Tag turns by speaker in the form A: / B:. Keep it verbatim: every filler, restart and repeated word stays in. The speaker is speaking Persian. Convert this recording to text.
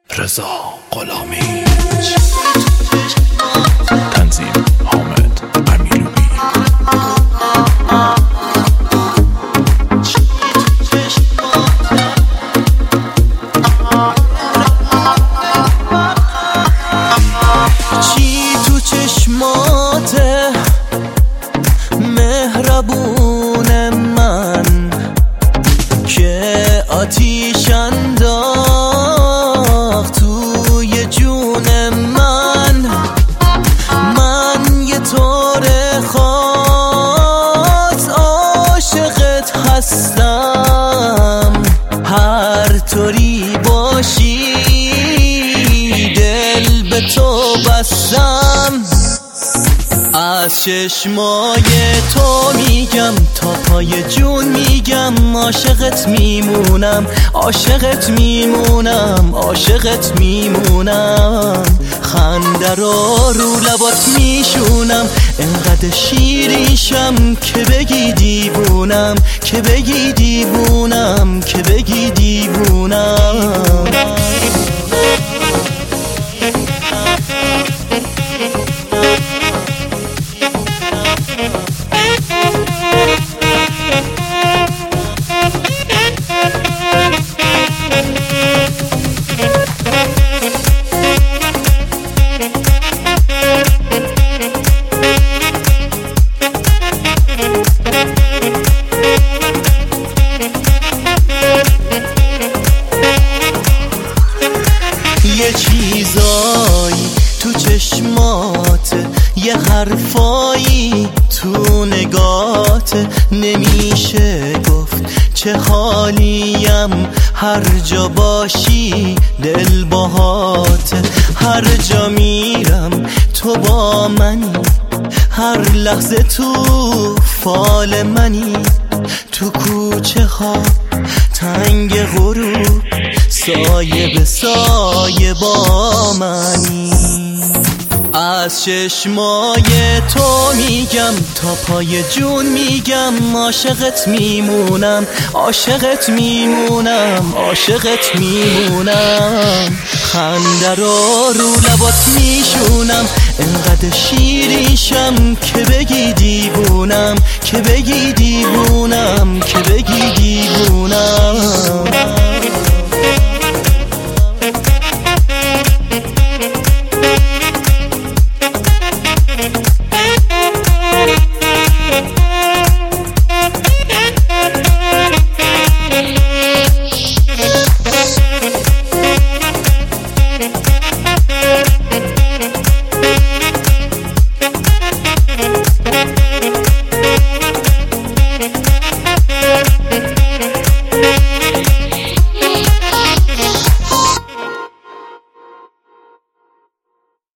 A: رضا غلامی. تنظیم حامد امیرلویی.
B: چی تو چشماته مهربون من که آتیش انداخت توی جون من. من یه طور خاص عاشقت هستم، هر طوری باشی دل به تو بستم. از چشمای تو میگم تا پای جون میگم عاشقت میمونم، عاشقت میمونم، عاشقت میمونم. خنده رو رو لبات میشونم، انقدر شیرینشم که بگی دیوونم، که بگی دیوونم، که بگی دیوونم. یه چیزایی تو چشمات، یه حرفایی تو نگات، نمیشه گفت چه حالیم هر جا باشی دل باهات. هر جا میرم تو با منی، هر لحظه تو فال منی. تو کوچه ها تنگ غروب سایه به سایه با منی. از چشمای تو میگم تا پای جون میگم عاشقت میمونم، عاشقت میمونم، عاشقت میمونم. خنده رو رو لبات میشونم، انقدر شیرینشم که بگی دیوونم، که بگی دیوونم، که بگی دیوونم.